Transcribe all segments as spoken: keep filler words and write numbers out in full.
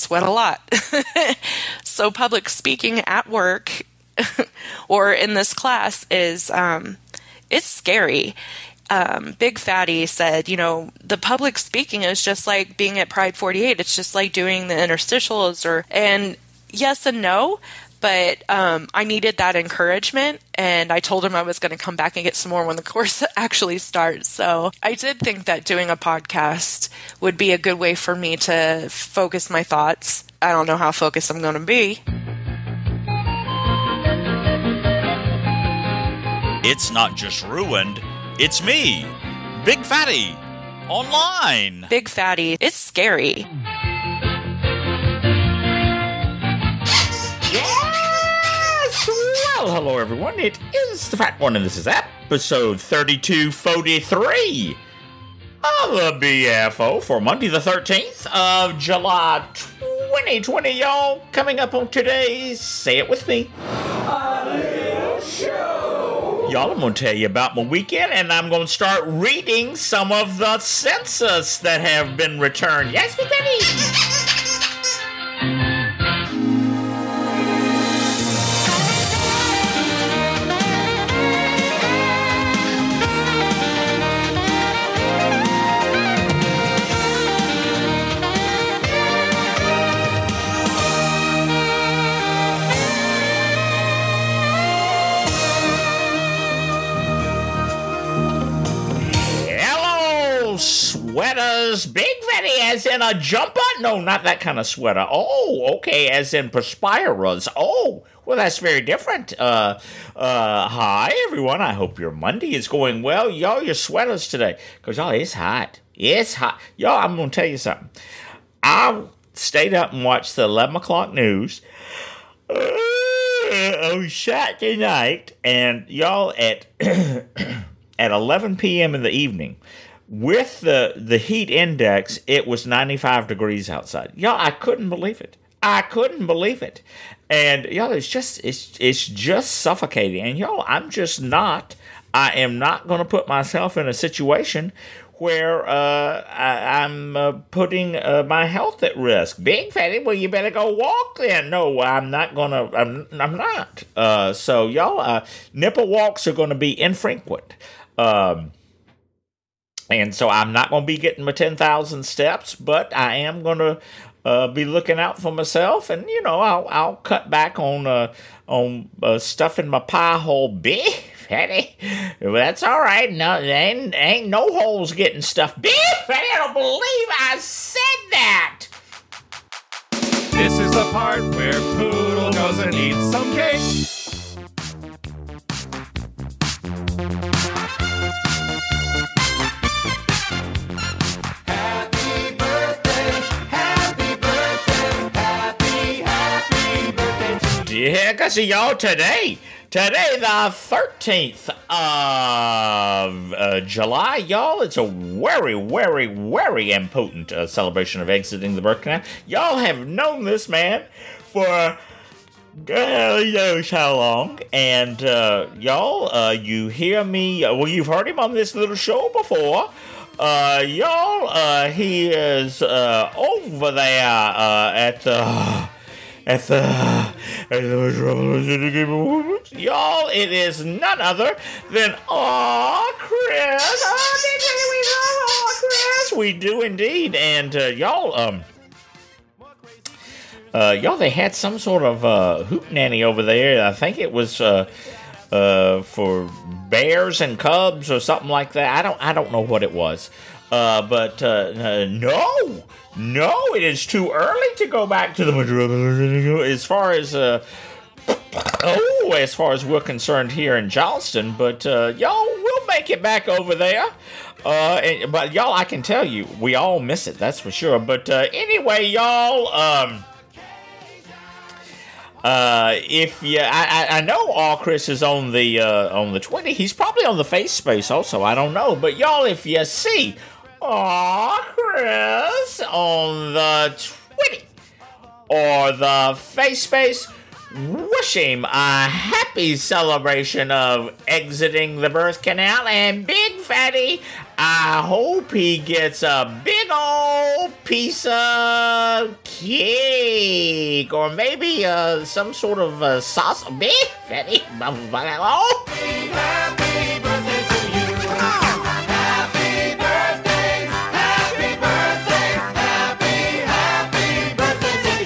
sweat a lot. So public speaking at work or in this class is, um, it's scary. Um, Big Fatty said, you know, the public speaking is just like being at Pride forty-eight. It's just like doing the interstitials or, and yes and no, but um, I needed that encouragement, and I told him I was going to come back and get some more when the course actually starts. So I did think that doing a podcast would be a good way for me to focus my thoughts. I don't know how focused I'm going to be. It's not just ruined. It's me, Big Fatty, online. Big Fatty, it's scary. Yes! Well, hello everyone. It is the Fat One, and this is episode thirty-two forty-three of the B F O for Monday the thirteenth of July twenty twenty, y'all. Coming up on today's Say It With Me. A little show. Y'all, I'm going to tell you about my weekend, and I'm going to start reading some of the census that have been returned. Yes, Big Daddy! Sweaters, Big Fatty, as in a jumper? No, not that kind of sweater. Oh, okay, as in perspirers. Oh, well, that's very different. Uh, uh, hi, everyone. I hope your Monday is going well. Y'all, your sweaters today. Because, y'all, it's hot. It's hot. Y'all, I'm going to tell you something. I stayed up and watched the eleven o'clock news uh, on Saturday night. And, y'all, at, at eleven p.m. in the evening, with the, the heat index, it was ninety-five degrees outside. Y'all, I couldn't believe it. I couldn't believe it. And, y'all, it's just, it's, it's just suffocating. And, y'all, I'm just not, I am not going to put myself in a situation where uh, I, I'm uh, putting uh, my health at risk. Big Fatty, well, you better go walk then. No, I'm not going to, I'm, I'm not. Uh, so, y'all, uh, nipple walks are going to be infrequent. Um, And so I'm not going to be getting my ten thousand steps, but I am going to uh, be looking out for myself. And, you know, I'll I'll cut back on uh, on uh, stuff in my pie hole. Big Fatty. Well, that's all right. No, there ain't, ain't no holes getting stuffed. Big Fatty, I don't believe I said that. This is the part where Poodle goes and eats some cake. Yeah, I see y'all today. Today, the thirteenth of uh, July, y'all. It's a very, very, very important uh, celebration of exiting the birth canal. Y'all have known this man for God knows how long. And uh, y'all, uh, you hear me. Uh, well, you've heard him on this little show before. Uh, y'all, uh, he is uh, over there uh, at the... At the, at the y'all, it is none other than Aw Chris. Oh, Chris. We do indeed, and uh, y'all, um, uh, y'all, they had some sort of uh, hootenanny over there. I think it was uh, uh, for bears and cubs or something like that. I don't, I don't know what it was. Uh, but uh, uh, no, no, it is too early to go back to the as far as uh, oh, as far as we're concerned here in Charleston. But uh, y'all, we'll make it back over there. Uh, and, but y'all, I can tell you, we all miss it. That's for sure. But uh, anyway, y'all, um. Uh, if you, I, I know all Chris is on the uh, on the twenty. He's probably on the face space also. I don't know, but y'all, if you see, Aw Chris on the twenty or the face space, wish him a happy celebration of exiting the birth canal. And Big Fatty, I hope he gets a big old piece of cake, or maybe uh, some sort of uh, sauce. Big fatty. Oh. Happy birthday to you. Happy birthday, happy birthday, happy, happy birthday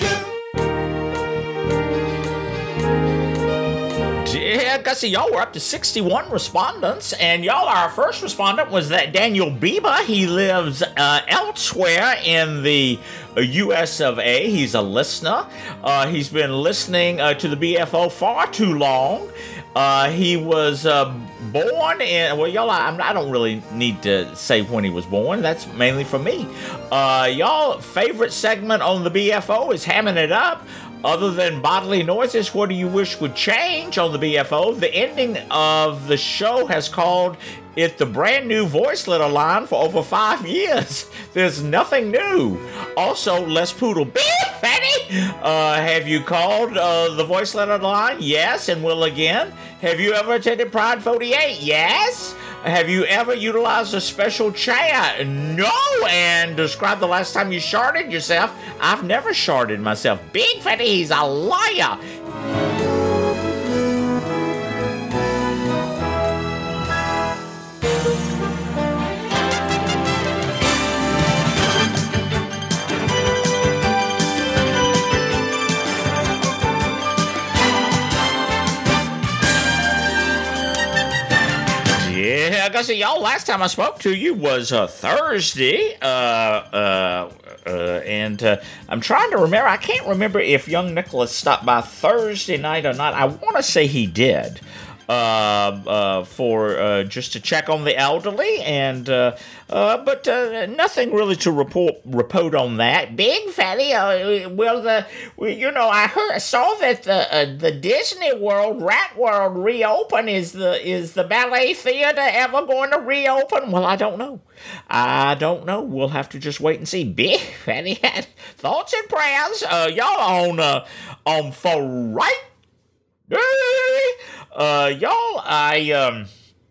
to you. Yeah, Gussie, y'all were up to sixty-one respondents, and y'all, our first respondent was that Daniel Biba. He lives uh, elsewhere in the U S of A. He's a listener. Uh, he's been listening uh, to the B F O far too long. Uh, he was uh, born in, well, y'all, I, I don't really need to say when he was born. That's mainly for me. Uh, y'all, favorite segment on the B F O is Hamming It Up. Other than bodily noises, what do you wish would change on the B F O? The ending of the show has called it the brand new voice letter line for over five years. There's nothing new. Also, Les Poodle, Big Fatty, uh, have you called uh, the voice letter line? Yes, and will again. Have you ever attended Pride forty-eight? Yes. Have you ever utilized a special chair? No. And describe the last time you sharded yourself. I've never sharded myself. Big Fatty, he's a liar. Yeah, Gussie, y'all, last time I spoke to you was uh, Thursday, uh, uh, uh, and uh, I'm trying to remember, I can't remember if young Nicholas stopped by Thursday night or not. I want to say he did, uh, uh, for uh, just to check on the elderly, and uh, uh, but uh, nothing really to report report on that. Big Fatty, uh, well, the you know, I heard, saw that the uh, the Disney World, Rat World reopen. Is the is the ballet theater ever going to reopen? Well, I don't know. I don't know. We'll have to just wait and see. Big Fatty had thoughts and prayers. Uh, y'all on uh, on for right. Uh, y'all, I, um,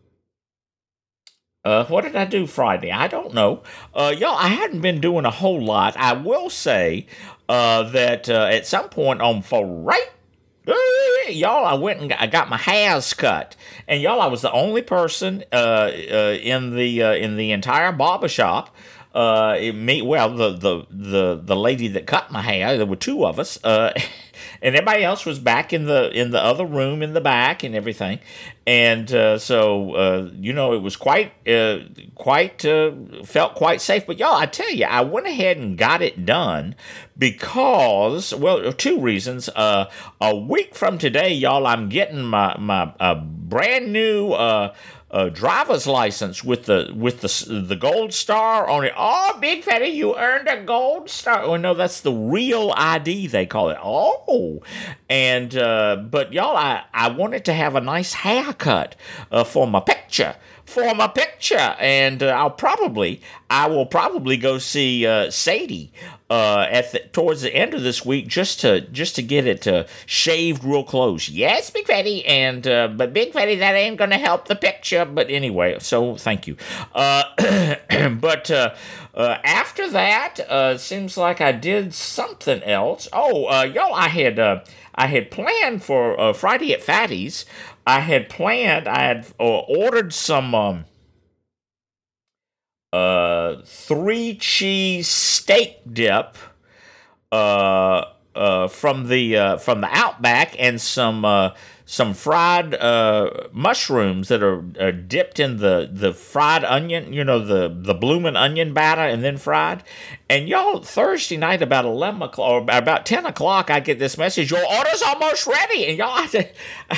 uh, what did I do Friday? I don't know. Uh, y'all, I hadn't been doing a whole lot. I will say, uh, that, uh, at some point on for right, y'all, I went and got, I got my hairs cut. And y'all, I was the only person, uh, uh in the, uh, in the entire barbershop. Uh, it me, well, the, the, the, the lady that cut my hair, there were two of us, uh, and everybody else was back in the in the other room in the back and everything, and uh, so uh, you know, it was quite uh, quite uh, felt quite safe. But y'all, I tell you, I went ahead and got it done because, well, two reasons. Uh, a week from today, y'all, I'm getting my my uh, brand new. Uh, Uh, driver's license with the with the the gold star on it. Oh, Big Fatty, you earned a gold star. Oh no, that's the real I D they call it. Oh, and uh, but y'all, I I wanted to have a nice haircut uh, for my picture. For my picture, and uh, I'll probably, I will probably go see uh, Sadie uh, at the, towards the end of this week, just to just to get it uh, shaved real close. Yes, Big Fatty, and uh, but Big Fatty, that ain't gonna help the picture. But anyway, so thank you. Uh, but uh, uh, after that, uh, seems like I did something else. Oh, uh, y'all, I had uh, I had planned for uh, Friday at Fatty's. I had planned, I had uh, ordered some um, uh, three cheese steak dip uh, uh, from the uh, from the Outback, and some uh, some fried uh, mushrooms that are uh, dipped in the, the fried onion, you know, the the bloomin' onion batter, and then fried. And y'all, Thursday night about eleven o'clock or about ten o'clock, I get this message: your order's almost ready, and y'all. I,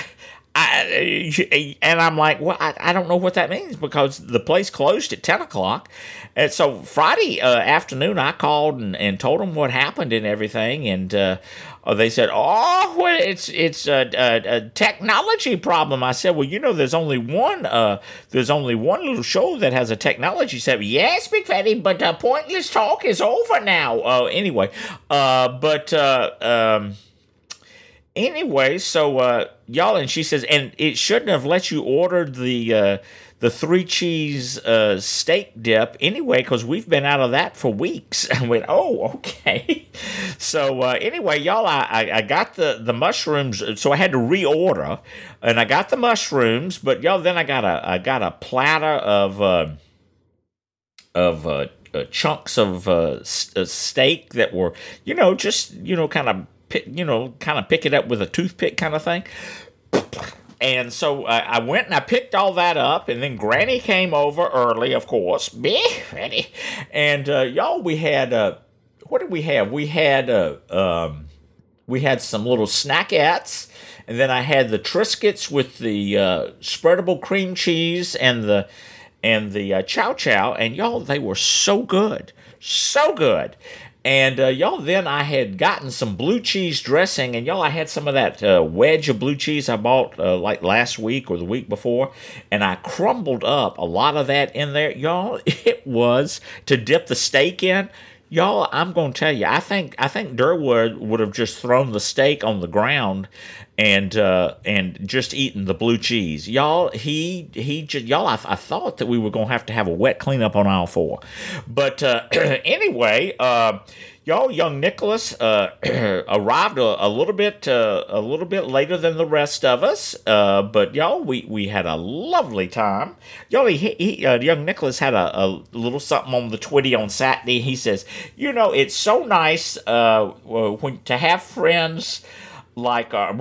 I, and I'm like, well, I, I don't know what that means, because the place closed at ten o'clock. And so Friday uh, afternoon, I called and, and told them what happened and everything. And uh, they said, oh, well, it's it's a, a, a technology problem. I said, well, you know, there's only one uh, there's only one little show that has a technology set. Yes, Big Fatty, but uh, pointless talk is over now. Uh, anyway, uh, but... Uh, um, anyway, so uh, y'all, and she says, and it shouldn't have let you order the uh, the three cheese uh, steak dip anyway, because we've been out of that for weeks. I went, oh, okay. So uh, anyway, y'all, I, I, I got the, the mushrooms, so I had to reorder, and I got the mushrooms, but y'all, then I got a I got a platter of uh, of uh, uh, chunks of uh, s- uh, steak that were, you know, just you know, kind of. You know, kind of pick it up with a toothpick kind of thing. And so uh, I went and I picked all that up, and then Granny came over early, of course. Ready? And uh, y'all, we had, uh, what did we have? We had, uh, um, we had some little snackettes, and then I had the Triscuits with the uh, spreadable cream cheese and the, and the uh, chow chow, and y'all, they were so good. So good. And uh, y'all, then I had gotten some blue cheese dressing, and y'all, I had some of that uh, wedge of blue cheese I bought uh, like last week or the week before, and I crumbled up a lot of that in there. Y'all, it was to dip the steak in. Y'all, I'm going to tell you, I think I think Durwood would have just thrown the steak on the ground and uh, and just eaten the blue cheese. Y'all, he he just, y'all, I, I thought that we were going to have to have a wet cleanup on aisle four. But uh, anyway, uh, y'all, young Nicholas uh, arrived a, a little bit uh, a little bit later than the rest of us. Uh, but y'all, we, we had a lovely time. Y'all, he, he uh, young Nicholas had a, a little something on the Twitty on Saturday. He says, you know, it's so nice uh, when to have friends like uh,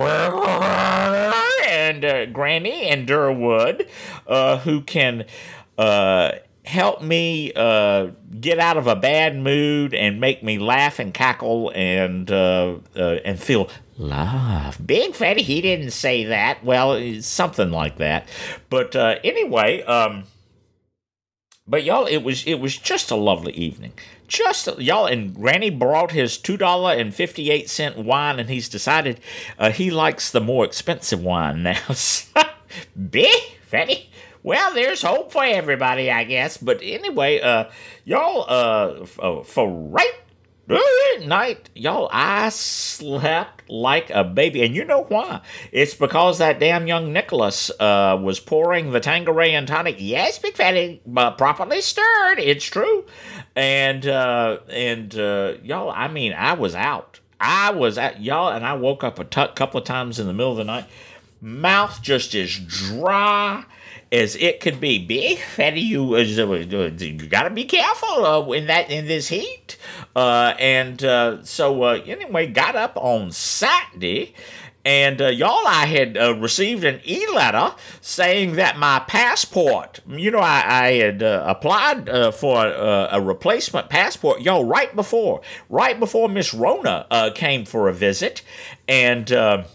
and uh, Granny and Durwood, uh, who can uh, help me uh, get out of a bad mood and make me laugh and cackle and uh, uh, and feel love. Big Fatty, he didn't say that. Well, it's something like that. But uh, anyway, um, but y'all, it was it was just a lovely evening. Just y'all, and Granny brought his two dollar and fifty eight cent wine, and he's decided uh, he likes the more expensive wine now. Big Fatty. Well, there's hope for everybody, I guess. But anyway, uh, y'all, uh, f- uh, for right night, y'all, I slept like a baby. And you know why? It's because that damn young Nicholas uh, was pouring the Tanqueray and tonic. Yes, Big Fatty, but properly stirred. It's true. And, uh, and uh, y'all, I mean, I was out. I was out, y'all, and I woke up a t- couple of times in the middle of the night. Mouth just as dry as it could be. Big Fatty, you, uh, you gotta be careful uh, in that in this heat. Uh, and uh, so uh, anyway, got up on Saturday, and uh, y'all, I had uh, received an e-letter saying that my passport, you know, I, I had uh, applied uh, for uh, a replacement passport, y'all, right before, right before Miss Rona uh, came for a visit, and uh,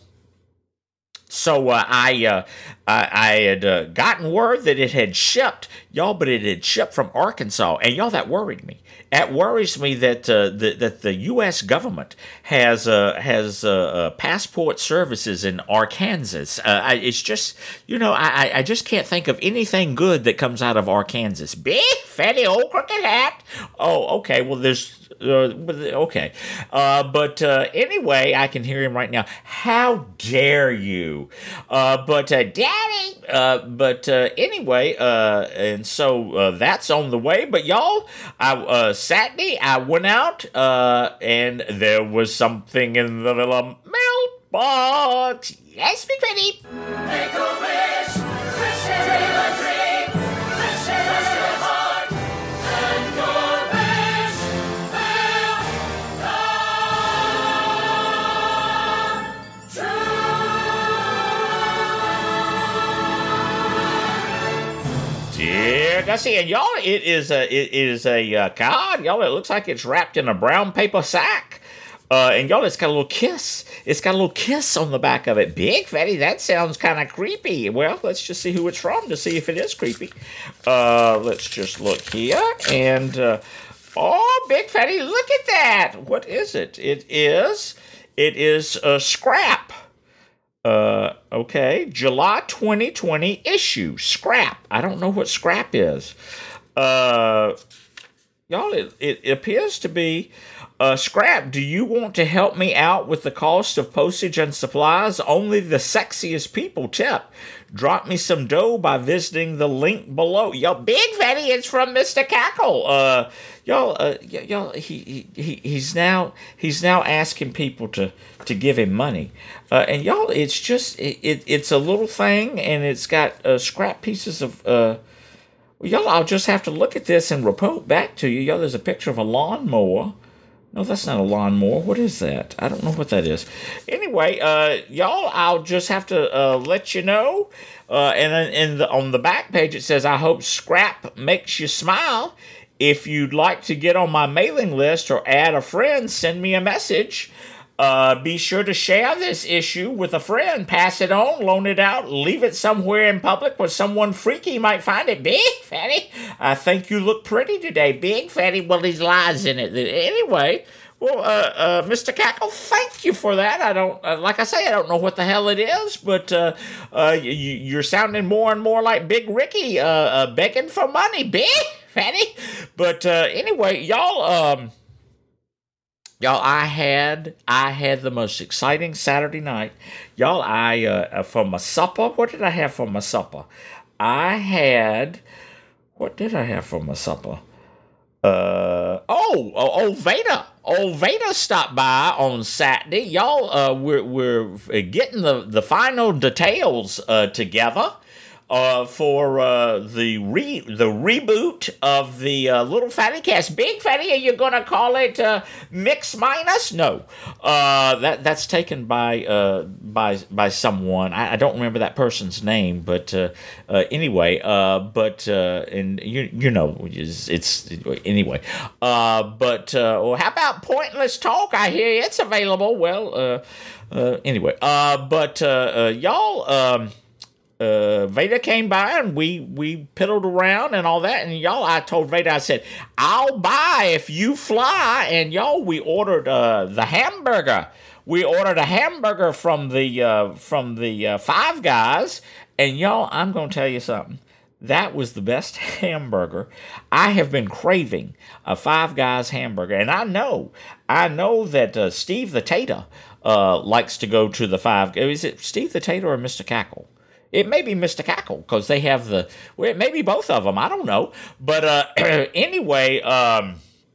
So uh, I, uh, I I had uh, gotten word that it had shipped, y'all, but it had shipped from Arkansas, and y'all, that worried me. That worries me that uh, the, that the U S government has uh, has uh, uh, passport services in Arkansas. Uh, I, it's just, you know, I I just can't think of anything good that comes out of Arkansas. Big Fatty old crooked hat. Oh, okay. Well, there's. Uh, okay. Uh, but uh, anyway, I can hear him right now. How dare you? Uh, but uh, Daddy. Uh, but uh, anyway, uh, and so uh, that's on the way. But y'all, I uh, Saturday I went out, uh, and there was something in the little mailbox. Yes, Big Fatty. Make a wish, wish dream a dream, wish trust your heart, and your wish will come true. Dear Gussie, and y'all, it is a it is a uh, card, y'all. It looks like it's wrapped in a brown paper sack. Uh, and y'all, it's got a little kiss. It's got a little kiss on the back of it. Big Fatty, that sounds kind of creepy. Well, let's just see who it's from to see if it is creepy. Uh, let's just look here. And, uh, oh, Big Fatty, look at that. What is it? It is, it is a Scrap. Uh, okay. July twenty twenty issue. Scrap. I don't know what Scrap is. Uh, y'all, it, it appears to be Uh, Scrap, do you want to help me out with the cost of postage and supplies? Only the sexiest people tip. Drop me some dough by visiting the link below. Yo, Big Fatty, it's from Mister Cackle. Uh, y'all, uh, y- y'all, he, he, he's now, he's now asking people to, to give him money. Uh, and y'all, it's just, it, it, it's a little thing, and it's got uh, scrap pieces of, uh, well, y'all, I'll just have to look at this and report back to you. Y'all, there's a picture of a lawnmower. No, that's not a lawnmower. What is that? I don't know what that is. Anyway, uh, y'all, I'll just have to uh, let you know. Uh, and then in the, on the back page, it says, I hope Scrap makes you smile. If you'd like to get on my mailing list or add a friend, send me a message. Uh, be sure to share this issue with a friend. Pass it on, loan it out, leave it somewhere in public where someone freaky might find it. Big Fatty, I think you look pretty today. Big Fatty, well, there's lies in it. Anyway, well, uh, uh, Mister Cackle, thank you for that. I don't, uh, like I say, I don't know what the hell it is, but uh, uh, you, you're sounding more and more like Big Ricky, uh, uh, begging for money. Big Fatty. But uh, anyway, y'all, um, Y'all, I had I had the most exciting Saturday night. Y'all, I uh, for my supper. What did I have for my supper? I had what did I have for my supper? Uh oh, old Vader. Old Vader stopped by on Saturday. Y'all, uh, we're we're getting the the final details uh, together. Uh, for uh, the re the reboot of the uh, Little Fatty Cast. Big Fatty, are you gonna call it uh, Mix Minus? No, uh, that that's taken by uh, by by someone. I, I don't remember that person's name, but uh, uh, anyway, uh, but uh, and you you know it's, it's anyway. Uh, but uh, well, how about Pointless Talk? I hear it's available. Well, uh, uh, anyway, uh, but uh, uh, y'all. Um, Uh, Vader came by and we, we piddled around and all that. And y'all, I told Vader, I said, I'll buy if you fly. And y'all, we ordered uh, the hamburger. We ordered a hamburger from the uh, from the uh, Five Guys. And y'all, I'm going to tell you something. That was the best hamburger. I have been craving a Five Guys hamburger. And I know, I know that uh, Steve the Tater uh, likes to go to the Five Guys. Is it Steve the Tater or Mister Cackle? It may be Mister Cackle, because they have the, well, it may be both of them. I don't know. But uh, anyway, um,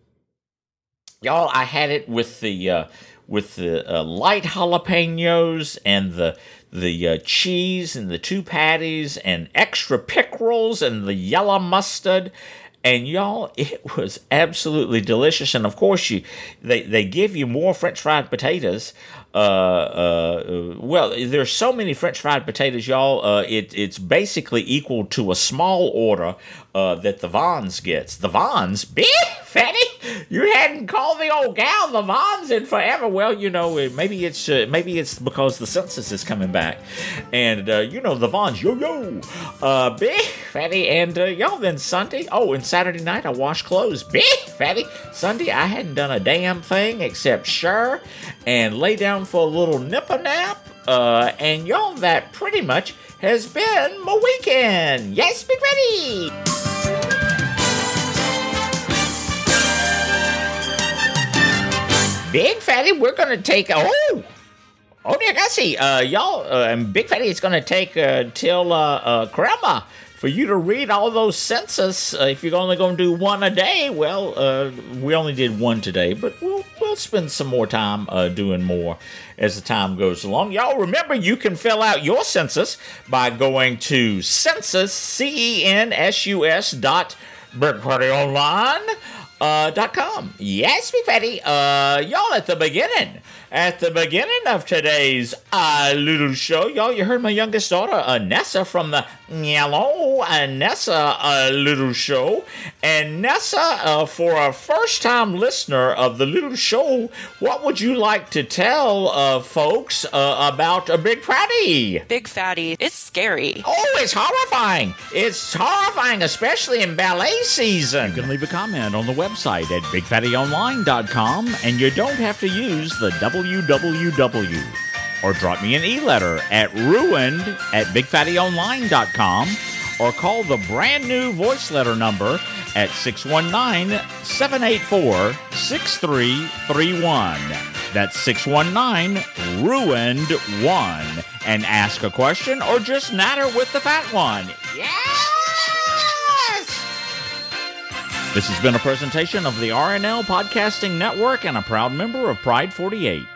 y'all, I had it with the uh, with the uh, light jalapenos and the the uh, cheese and the two patties and extra pickles and the yellow mustard. And y'all, it was absolutely delicious. And of course, you they, they give you more French fried potatoes. Uh, uh, well, there's so many French fried potatoes, y'all. Uh, it it's basically equal to a small order uh, that the Vons gets. The Vons, big Fatty, you hadn't called the old gal the Vons in forever. Well, you know, maybe it's uh, maybe it's because the census is coming back, and uh, you know the Vons, yo yo, uh, big Fatty, and uh, y'all. Then Sunday, oh, and Saturday night I washed clothes, big Fatty. Sunday I hadn't done a damn thing except sure and lay down for a little nipper nap, uh, and y'all, that pretty much has been my weekend. Yes, Big Fatty. Big Fatty, we're gonna take a, oh, oh dear, I see, uh, y'all, uh, and Big Fatty, it's gonna take uh, till uh, uh, Grandma for you to read all those census. Uh, if you're only gonna do one a day, well, uh, we only did one today, but we'll we'll spend some more time uh, doing more as the time goes along. Y'all remember, you can fill out your census by going to census, C E N S U S dot Big Fatty Online uh, dot com. Yes, Big Fatty. Uh, y'all, at the beginning, at the beginning of today's uh, little show, y'all, you heard my youngest daughter, Anessa, from the Hello Anessa uh, little show. And Nessa, uh, for a first-time listener of the little show, what would you like to tell uh, folks uh, about a Big Fatty? Big Fatty, it's scary. Oh, it's horrifying. It's horrifying, especially in ballet season. You can leave a comment on the website at big fatty online dot com, and you don't have to use the W W W. Or drop me an e-letter at ruined at big fatty online dot com, or call the brand new voice letter number at six one nine, seven eight four, six three three one. That's six one nine, ruined one. And ask a question or just natter with the fat one. Yes! This has been a presentation of the R N L Podcasting Network and a proud member of Pride forty-eight.